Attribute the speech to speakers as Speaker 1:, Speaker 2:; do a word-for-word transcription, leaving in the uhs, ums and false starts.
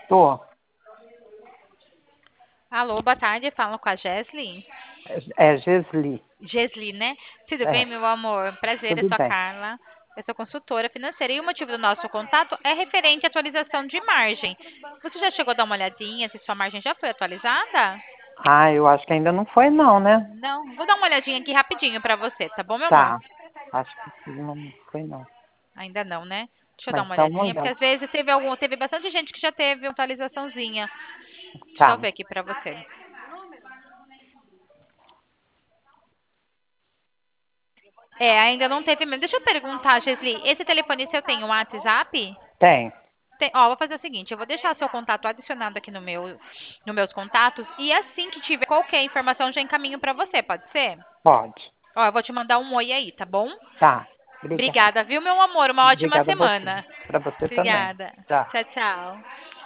Speaker 1: Tô.
Speaker 2: Alô, boa tarde, falo com a Jesly.
Speaker 1: É Gesli.
Speaker 2: Jesly, né? Tudo bem,
Speaker 1: É,
Speaker 2: meu amor? Prazer, eu
Speaker 1: tudo
Speaker 2: sou a
Speaker 1: bem.
Speaker 2: Carla. Eu sou consultora financeira e o motivo do nosso contato é referente à atualização de margem. Você já chegou a dar uma olhadinha se sua margem já foi atualizada?
Speaker 1: Ah, eu acho que ainda não foi não, né?
Speaker 2: Não, vou dar uma olhadinha aqui rapidinho pra você, tá bom, meu amor?
Speaker 1: Tá. Acho que não foi não.
Speaker 2: Ainda não, né? Deixa eu dar
Speaker 1: Mas
Speaker 2: uma
Speaker 1: dá uma
Speaker 2: olhadinha, porque
Speaker 1: olhada.
Speaker 2: às vezes teve algum, teve bastante gente que já teve uma atualizaçãozinha. Deixa eu
Speaker 1: Tá.
Speaker 2: ver aqui pra você. É, ainda não teve mesmo. Deixa eu perguntar, Jesly, esse telefone seu tem um WhatsApp?
Speaker 1: Tem.
Speaker 2: Tem, ó, vou fazer o seguinte, eu vou deixar seu contato adicionado aqui no meu, no meus contatos e assim que tiver qualquer informação já encaminho para você, pode ser?
Speaker 1: Pode.
Speaker 2: Ó, eu vou te mandar um oi aí, tá bom?
Speaker 1: Tá. Obrigada.
Speaker 2: Obrigada, viu, meu amor? Uma ótima
Speaker 1: Obrigada a você.
Speaker 2: semana.
Speaker 1: Pra você também.
Speaker 2: Obrigada.
Speaker 1: Tchau.
Speaker 2: Tchau, tchau.